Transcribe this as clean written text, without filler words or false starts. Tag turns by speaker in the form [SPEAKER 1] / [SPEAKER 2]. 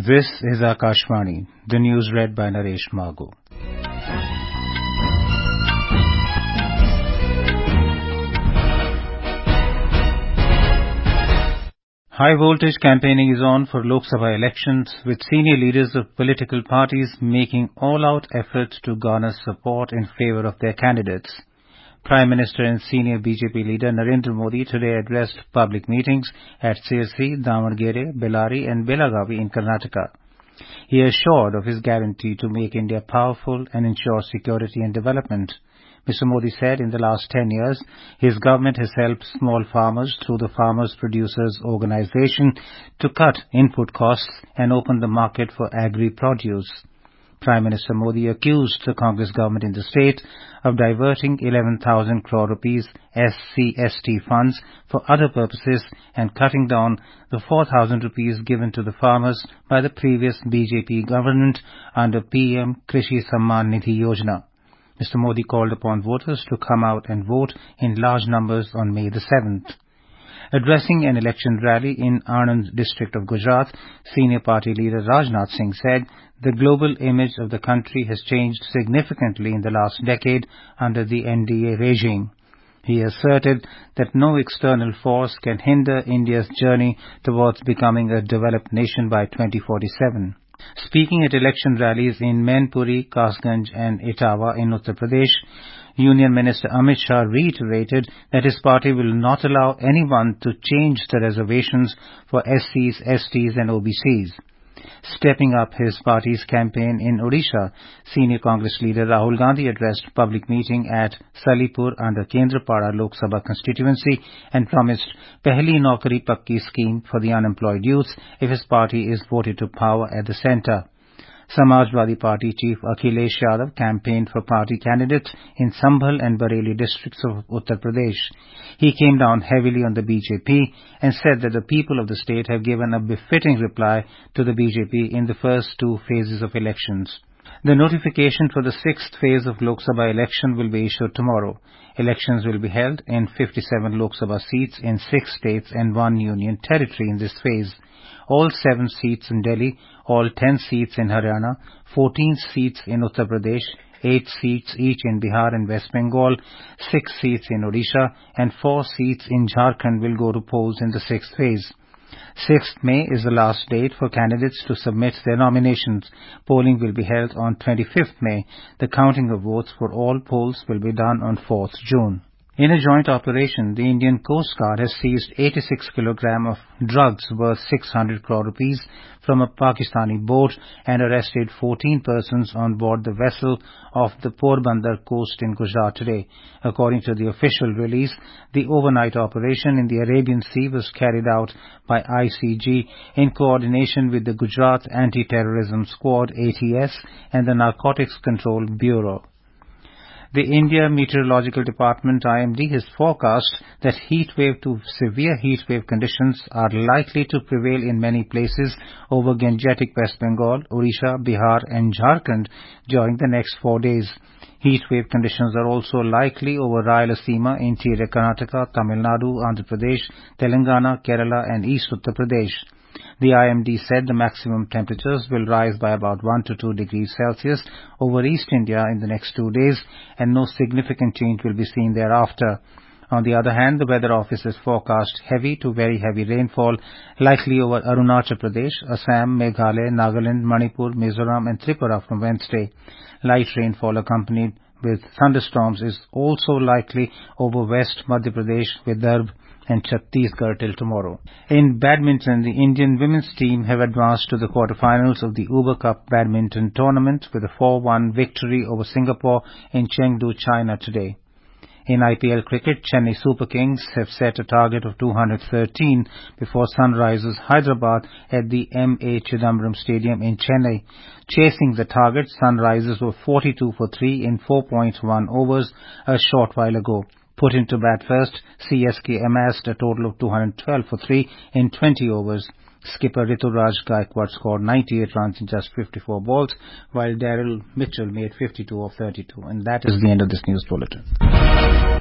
[SPEAKER 1] This is Akashvani, the news read by Naresh Magu. High voltage campaigning is on for Lok Sabha elections, with senior leaders of political parties making all-out efforts to garner support in favor of their candidates. Prime Minister and senior BJP leader Narendra Modi today addressed public meetings at Sirsi, Damangere, Bellary and Belagavi in Karnataka. He assured of his guarantee to make India powerful and ensure security and development. Mr. Modi said in the last 10 years, his government has helped small farmers through the Farmers Producers Organization to cut input costs and open the market for agri-produce. Prime Minister Modi accused the Congress government in the state of diverting 11,000 crore rupees SC/ST funds for other purposes and cutting down the 4,000 rupees given to the farmers by the previous BJP government under PM Krishi Samman Nidhi Yojana. Mr. Modi called upon voters to come out and vote in large numbers on May the 7th. Addressing an election rally in Anand district of Gujarat, senior party leader Rajnath Singh said the global image of the country has changed significantly in the last decade under the NDA regime. He asserted that no external force can hinder India's journey towards becoming a developed nation by 2047. Speaking at election rallies in Mainpuri, Kasganj and Etawah in Uttar Pradesh, Union Minister Amit Shah reiterated that his party will not allow anyone to change the reservations for SCs, STs and OBCs. Stepping up his party's campaign in Odisha, senior Congress leader Rahul Gandhi addressed a public meeting at Salipur under Kendrapada Lok Sabha constituency and promised Pehli Naukari Pakki scheme for the unemployed youth if his party is voted to power at the centre. Samajwadi Party Chief Akhilesh Yadav campaigned for party candidates in Sambhal and Bareilly districts of Uttar Pradesh. He came down heavily on the BJP and said that the people of the state have given a befitting reply to the BJP in the first two phases of elections. The notification for the sixth phase of Lok Sabha election will be issued tomorrow. Elections will be held in 57 Lok Sabha seats in 6 states and 1 union territory in this phase. All 7 seats in Delhi, all 10 seats in Haryana, 14 seats in Uttar Pradesh, 8 seats each in Bihar and West Bengal, 6 seats in Odisha, and 4 seats in Jharkhand will go to polls in the 6th phase. 6th May is the last date for candidates to submit their nominations. Polling will be held on 25th May. The counting of votes for all polls will be done on 4th June. In a joint operation, the Indian Coast Guard has seized 86 kilograms of drugs worth 600 crore rupees from a Pakistani boat and arrested 14 persons on board the vessel off the Porbandar coast in Gujarat today. According to the official release, the overnight operation in the Arabian Sea was carried out by ICG in coordination with the Gujarat Anti-Terrorism Squad ATS and the Narcotics Control Bureau. The India Meteorological Department IMD has forecast that heatwave to severe heatwave conditions are likely to prevail in many places over Gangetic West Bengal, Odisha, Bihar and Jharkhand during the next 4 days. Heatwave conditions are also likely over Rayalaseema, interior Karnataka, Tamil Nadu, Andhra Pradesh, Telangana, Kerala and East Uttar Pradesh. The IMD said the maximum temperatures will rise by about 1 to 2 degrees Celsius over East India in the next 2 days and no significant change will be seen thereafter. On the other hand, the Weather Office has forecast heavy to very heavy rainfall likely over Arunachal Pradesh, Assam, Meghalaya, Nagaland, Manipur, Mizoram and Tripura from Wednesday. Light rainfall accompanied with thunderstorms is also likely over West Madhya Pradesh, Vidarbha and Chhattisgarh till tomorrow. In badminton, the Indian women's team have advanced to the quarterfinals of the Uber Cup badminton tournament with a 4-1 victory over Singapore in Chengdu, China today. In IPL cricket, Chennai Super Kings have set a target of 213 before Sunrisers Hyderabad at the M.A. Chidambaram Stadium in Chennai. Chasing the target, Sunrisers were 42 for 3 in 4.1 overs a short while ago. Put into bat first, CSK amassed a total of 212 for 3 in 20 overs. Skipper Rituraj Gaikwad scored 98 runs in just 54 balls, while Daryl Mitchell made 52 of 32. And that is the end of this news bulletin.